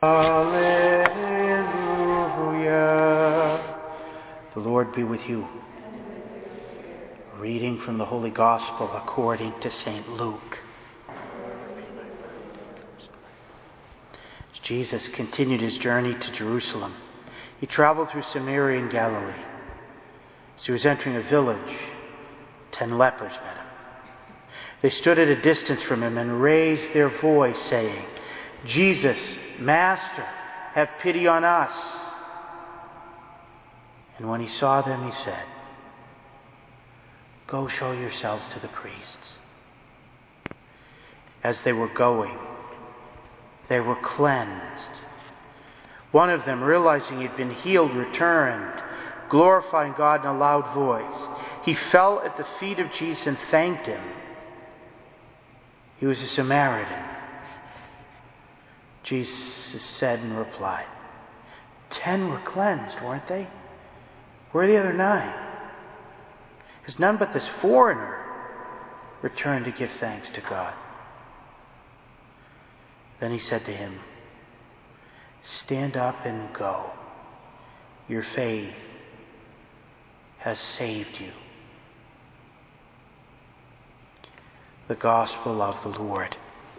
Alleluia. The Lord be with you. A reading from the Holy Gospel according to St. Luke. As Jesus continued his journey to Jerusalem, he traveled through Samaria and Galilee. As he was entering a village, 10 lepers met him. They stood at a distance from him and raised their voice, saying, "Jesus, Master, have pity on us." And when he saw them, he said, "Go show yourselves to the priests." As they were going, they were cleansed. One of them, realizing he'd been healed, returned, glorifying God in a loud voice. He fell at the feet of Jesus and thanked him. He was a Samaritan. Jesus said in reply, 10 were cleansed, weren't they? Where are the other 9? Because none but this foreigner returned to give thanks to God. Then he said to him, "Stand up and go. Your faith has saved you." The Gospel of the Lord.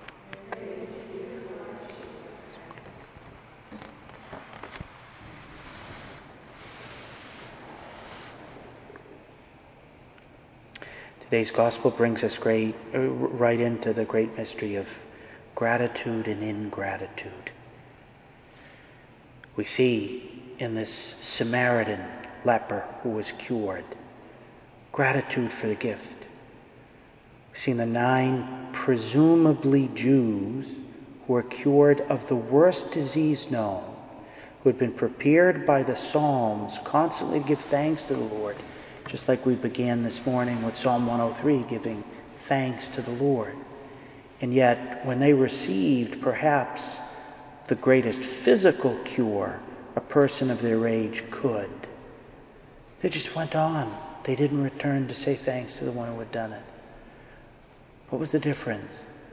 Today's Gospel brings us right into the great mystery of gratitude and ingratitude. We see in this Samaritan leper who was cured, gratitude for the gift. We've seen the 9 presumably Jews who were cured of the worst disease known, who had been prepared by the Psalms constantly to give thanks to the Lord, just like we began this morning with Psalm 103, giving thanks to the Lord. And yet, when they received perhaps the greatest physical cure a person of their age could, they just went on. They didn't return to say thanks to the one who had done it. What was the difference?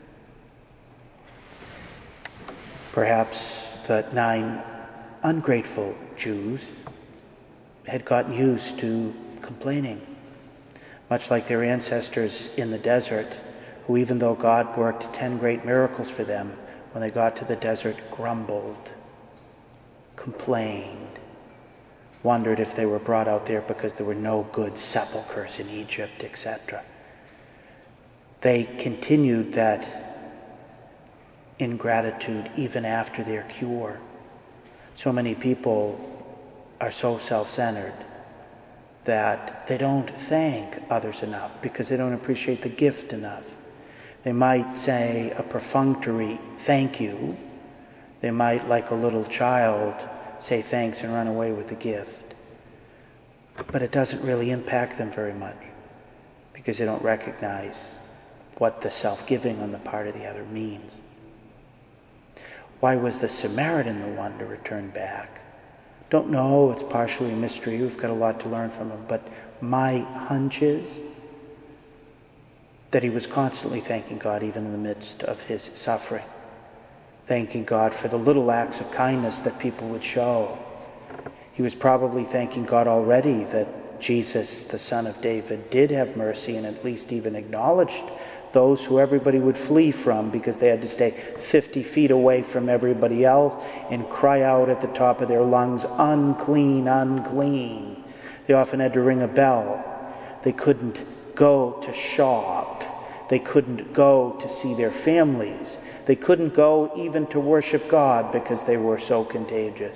Perhaps the 9 ungrateful Jews had gotten used to complaining, much like their ancestors in the desert, who, even though God worked 10 great miracles for them, when they got to the desert, grumbled, complained, wondered if they were brought out there because there were no good sepulchres in Egypt, etc. They continued that ingratitude even after their cure. So many people are so self-centered that they don't thank others enough because they don't appreciate the gift enough. They might say a perfunctory thank you. They might, like a little child, say thanks and run away with the gift. But it doesn't really impact them very much because they don't recognize what the self-giving on the part of the other means. Why was the Samaritan the one to return back? Don't know. It's partially a mystery. We've got a lot to learn from him. But my hunch is that he was constantly thanking God even in the midst of his suffering. Thanking God for the little acts of kindness that people would show. He was probably thanking God already that Jesus, the Son of David, did have mercy and at least even acknowledged those who everybody would flee from because they had to stay 50 feet away from everybody else and cry out at the top of their lungs, "Unclean, unclean." They often had to ring a bell. They couldn't go to shop. They couldn't go to see their families. They couldn't go even to worship God because they were so contagious.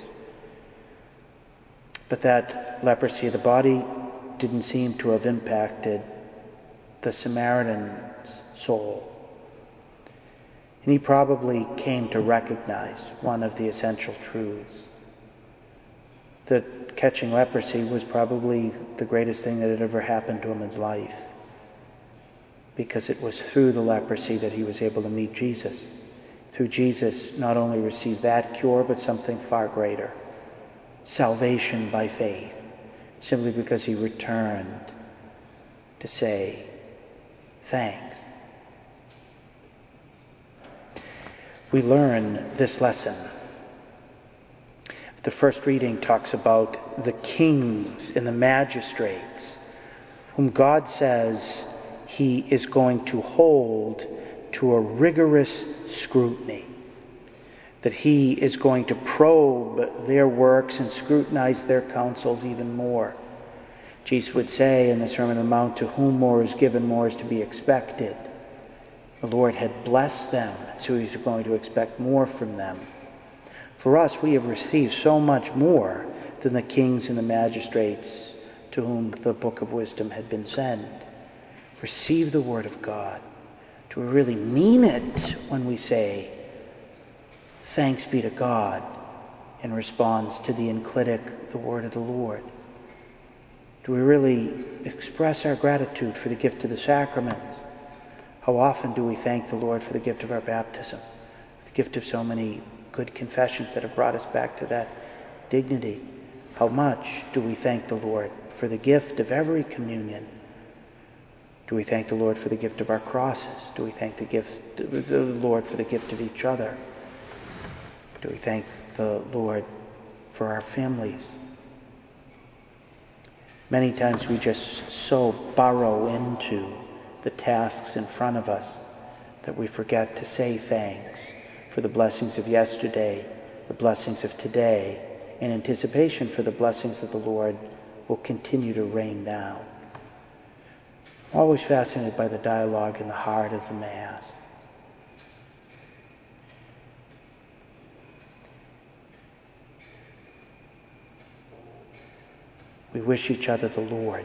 But that leprosy of the body didn't seem to have impacted the Samaritan's soul. And he probably came to recognize one of the essential truths. That catching leprosy was probably the greatest thing that had ever happened to him in his life. Because it was through the leprosy that he was able to meet Jesus. Through Jesus, not only receive that cure, but something far greater. Salvation by faith. Simply because he returned to say thanks. We learn this lesson The first reading talks about the kings and the magistrates, whom God says he is going to hold to a rigorous scrutiny, that he is going to probe their works and scrutinize their counsels even more. Jesus would say in the Sermon on the Mount, to whom more is given, more is to be expected. The Lord had blessed them, so he's going to expect more from them. For us, we have received so much more than the kings and the magistrates to whom the book of wisdom had been sent. Receive the word of God. Do we really mean it when we say, thanks be to God, in response to the enclitic, the word of the Lord? Do we really express our gratitude for the gift of the sacraments? How often do we thank the Lord for the gift of our baptism, the gift of so many good confessions that have brought us back to that dignity? How much do we thank the Lord for the gift of every communion? Do we thank the Lord for the gift of our crosses? Do we thank the Lord for the gift of each other? Do we thank the Lord for our families? Many times we just so burrow into the tasks in front of us that we forget to say thanks for the blessings of yesterday, the blessings of today, in anticipation for the blessings that the Lord will continue to rain down. I'm always fascinated by the dialogue in the heart of the Mass. We wish each other the Lord.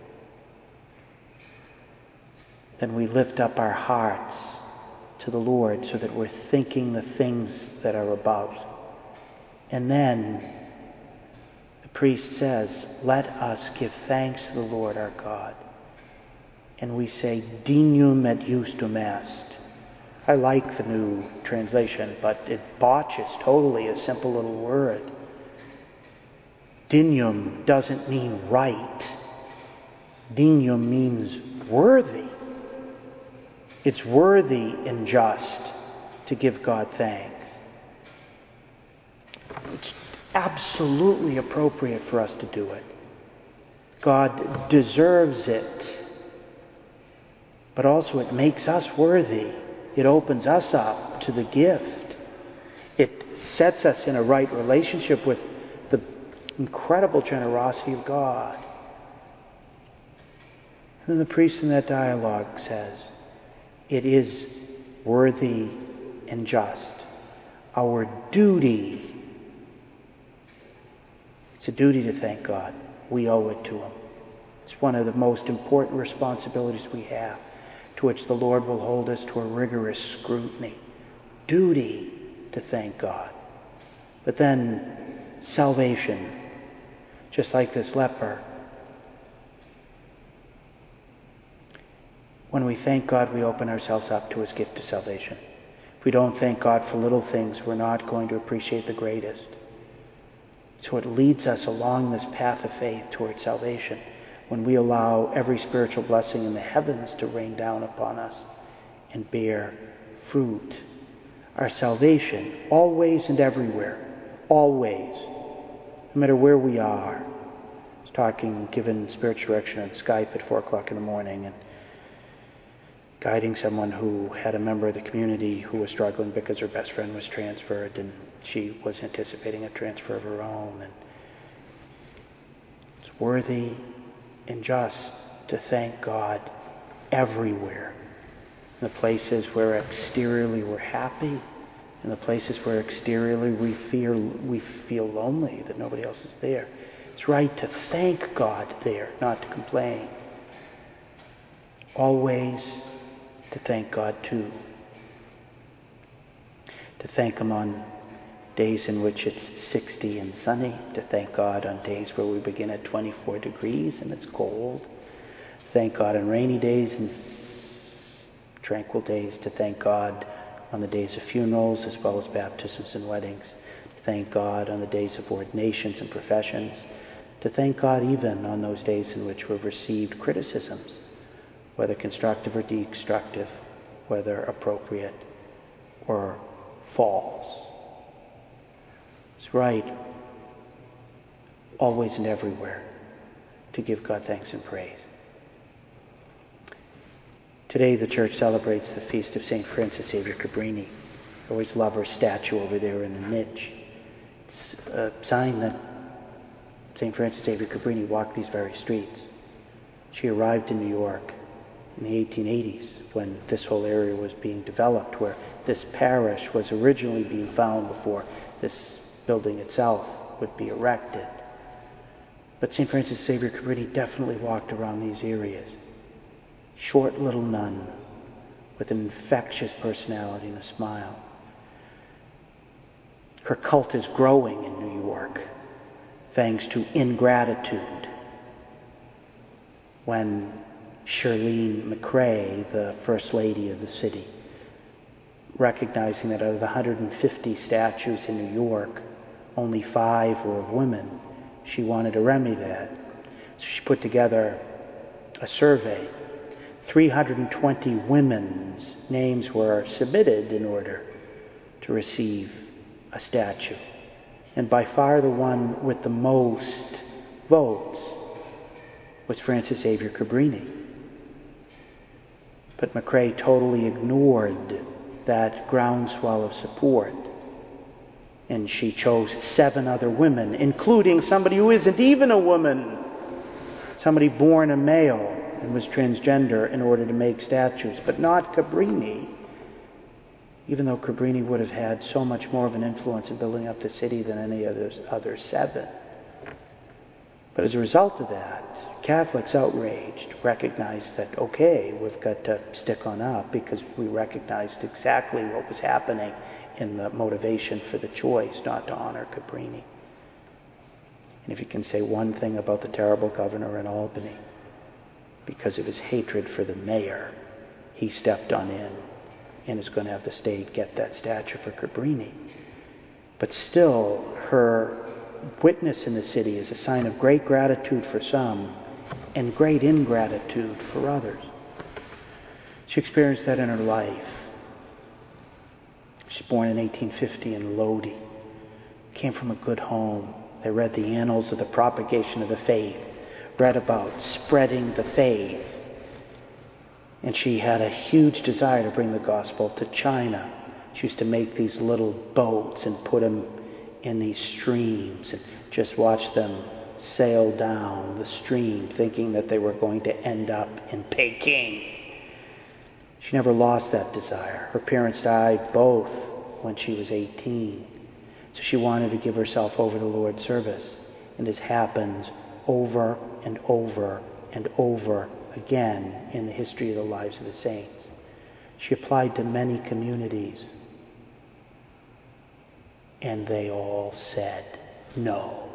Then we lift up our hearts to the Lord so that we're thinking the things that are above. And then the priest says, let us give thanks to the Lord our God. And we say, dignum et justum est. I like the new translation, but it botches totally a simple little word. Dignum doesn't mean right. Dignum means worthy. It's worthy and just to give God thanks. It's absolutely appropriate for us to do it. God deserves it. But also it makes us worthy. It opens us up to the gift. It sets us in a right relationship with the incredible generosity of God. And then the priest in that dialogue says, it is worthy and just. Our duty, it's a duty to thank God. We owe it to Him. It's one of the most important responsibilities we have, to which the Lord will hold us to a rigorous scrutiny. Duty to thank God. But then salvation, just like this leper. When we thank God, we open ourselves up to His gift of salvation. If we don't thank God for little things, we're not going to appreciate the greatest. So it leads us along this path of faith towards salvation when we allow every spiritual blessing in the heavens to rain down upon us and bear fruit. Our salvation, always and everywhere, always, no matter where we are. I was talking, given spiritual direction on Skype at 4 o'clock in the morning, and guiding someone who had a member of the community who was struggling because her best friend was transferred, and she was anticipating a transfer of her own. And it's worthy and just to thank God everywhere. In the places where exteriorly we're happy, in the places where exteriorly we feel lonely, that nobody else is there. It's right to thank God there, not to complain. Always to thank God too. To thank Him on days in which it's 60 and sunny, to thank God on days where we begin at 24 degrees and it's cold. Thank God on rainy days and tranquil days, to thank God on the days of funerals as well as baptisms and weddings, to thank God on the days of ordinations and professions, to thank God even on those days in which we've received criticisms, whether constructive or destructive, whether appropriate or false. It's right always and everywhere, to give God thanks and praise. Today the church celebrates the feast of St. Francis Xavier Cabrini. I always love her statue over there in the niche. It's a sign that St. Francis Xavier Cabrini walked these very streets. She arrived in New York in the 1880s when this whole area was being developed, where this parish was originally being found before this building itself would be erected. But St. Francis Xavier Cabrini definitely walked around these areas. Short little nun with an infectious personality and a smile. Her cult is growing in New York thanks to ingratitude. When Shirlene MacRae, the First Lady of the city, recognizing that out of the 150 statues in New York, only 5 were of women, she wanted to remedy that. So she put together a survey. 320 women's names were submitted in order to receive a statue. And by far the one with the most votes was Francis Xavier Cabrini. But MacRae totally ignored that groundswell of support. And she chose 7 other women, including somebody who isn't even a woman, somebody born a male and was transgender, in order to make statues, but not Cabrini, even though Cabrini would have had so much more of an influence in building up the city than any of those other 7. But as a result of that, Catholics outraged recognized that, okay, we've got to stick on up, because we recognized exactly what was happening in the motivation for the choice not to honor Cabrini. And if you can say one thing about the terrible governor in Albany, because of his hatred for the mayor, he stepped on in and is going to have the state get that statue for Cabrini. But still, her witness in the city is a sign of great gratitude for some and great ingratitude for others. She experienced that in her life. She was born in 1850 in Lodi. Came from a good home. They read the annals of the propagation of the faith, read about spreading the faith. And she had a huge desire to bring the gospel to China. She used to make these little boats and put them in these streams and just watch them sail down the stream, thinking that they were going to end up in Peking. She never lost that desire. Her parents died both when she was 18. So she wanted to give herself over to Lord's service. And this happens over and over and over again in the history of the lives of the saints. She applied to many communities, and they all said no.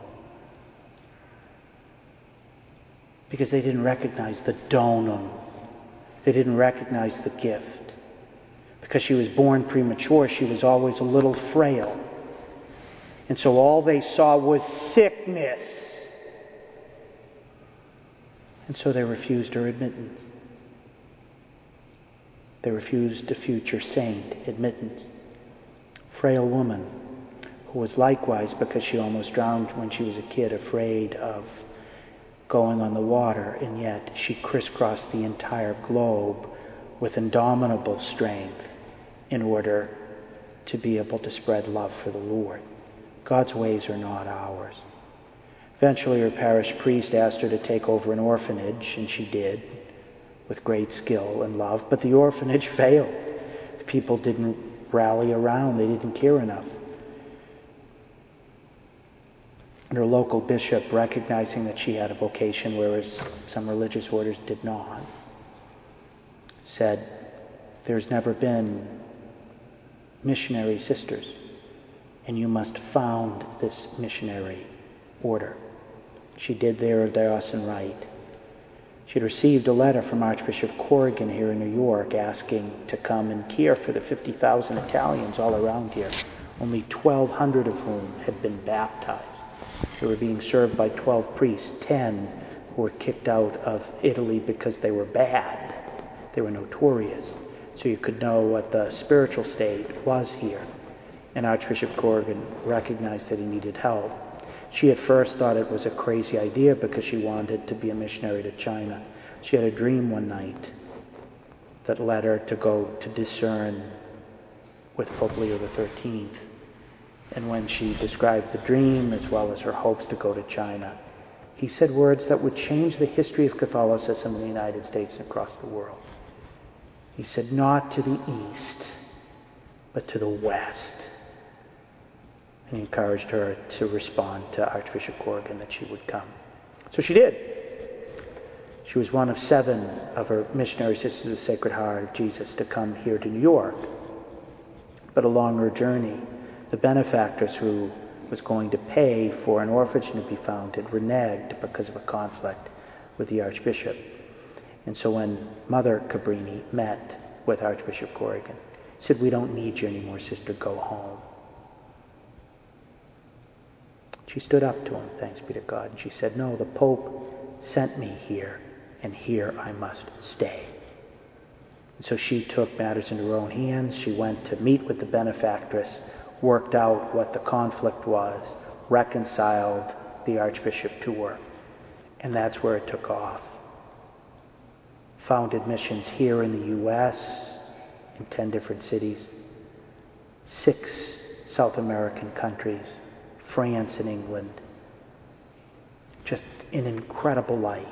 Because they didn't recognize the donum. They didn't recognize the gift. Because she was born premature, she was always a little frail. And so all they saw was sickness. And so they refused her admittance. They refused a future saint admittance. Frail woman who was likewise, because she almost drowned when she was a kid, afraid of going on the water, and yet she crisscrossed the entire globe with indomitable strength in order to be able to spread love for the Lord. God's ways are not ours. Eventually her parish priest asked her to take over an orphanage, and she did, with great skill and love. But the orphanage failed. The people didn't rally around. They didn't care enough. And her local bishop, recognizing that she had a vocation, whereas some religious orders did not, said, "There's never been missionary sisters, and you must found this missionary order." She did there a diocesan rite. She had received a letter from Archbishop Corrigan here in New York asking to come and care for the 50,000 Italians all around here, only 1,200 of whom had been baptized. They were being served by 12 priests, 10 who were kicked out of Italy because they were bad. They were notorious. So you could know what the spiritual state was here. And Archbishop Corrigan recognized that he needed help. She at first thought it was a crazy idea because she wanted to be a missionary to China. She had a dream one night that led her to go to discern with Pope Leo XIII. And when she described the dream as well as her hopes to go to China, he said words that would change the history of Catholicism in the United States and across the world. He said, not to the east, but to the west. And he encouraged her to respond to Archbishop Corrigan that she would come. So she did. She was one of 7 of her missionary sisters of the Sacred Heart of Jesus to come here to New York. But along her journey, the benefactress who was going to pay for an orphanage to be founded reneged because of a conflict with the Archbishop. And so when Mother Cabrini met with Archbishop Corrigan, he said, "We don't need you anymore, sister, go home." She stood up to him, thanks be to God, and she said, "No, the Pope sent me here, and here I must stay." And so she took matters into her own hands. She went to meet with the benefactress, worked out what the conflict was, reconciled the Archbishop to her. And that's where it took off. Founded missions here in the U.S., in 10 different cities, 6 South American countries, France and England. Just an incredible life.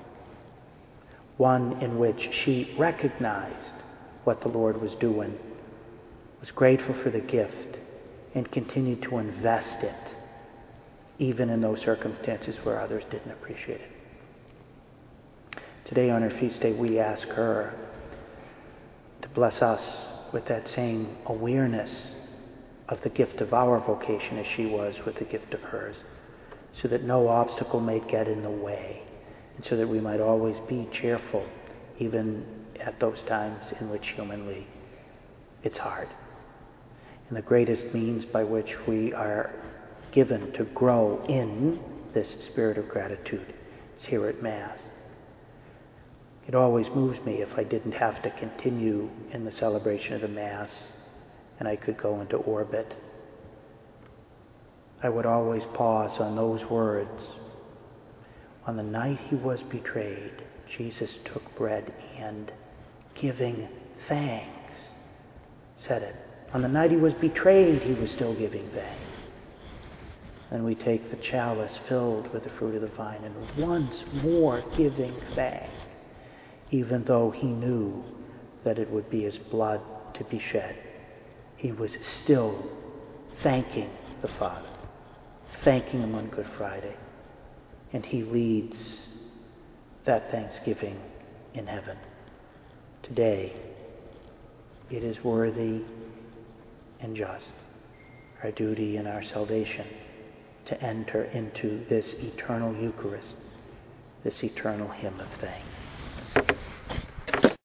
One in which she recognized what the Lord was doing, was grateful for the gift, and continued to invest it, even in those circumstances where others didn't appreciate it. Today on her feast day, we ask her to bless us with that same awareness of the gift of our vocation as she was with the gift of hers, so that no obstacle may get in the way, and so that we might always be cheerful, even at those times in which humanly it's hard. And the greatest means by which we are given to grow in this spirit of gratitude is here at Mass. It always moves me if I didn't have to continue in the celebration of the Mass and I could go into orbit. I would always pause on those words. On the night he was betrayed, Jesus took bread and, giving thanks, said it. On the night he was betrayed, he was still giving thanks. Then we take the chalice filled with the fruit of the vine and once more giving thanks, even though he knew that it would be his blood to be shed. He was still thanking the Father, thanking him on Good Friday. And he leads that thanksgiving in heaven. Today, it is worthy and just, our duty and our salvation, to enter into this eternal Eucharist, this eternal hymn of thanks.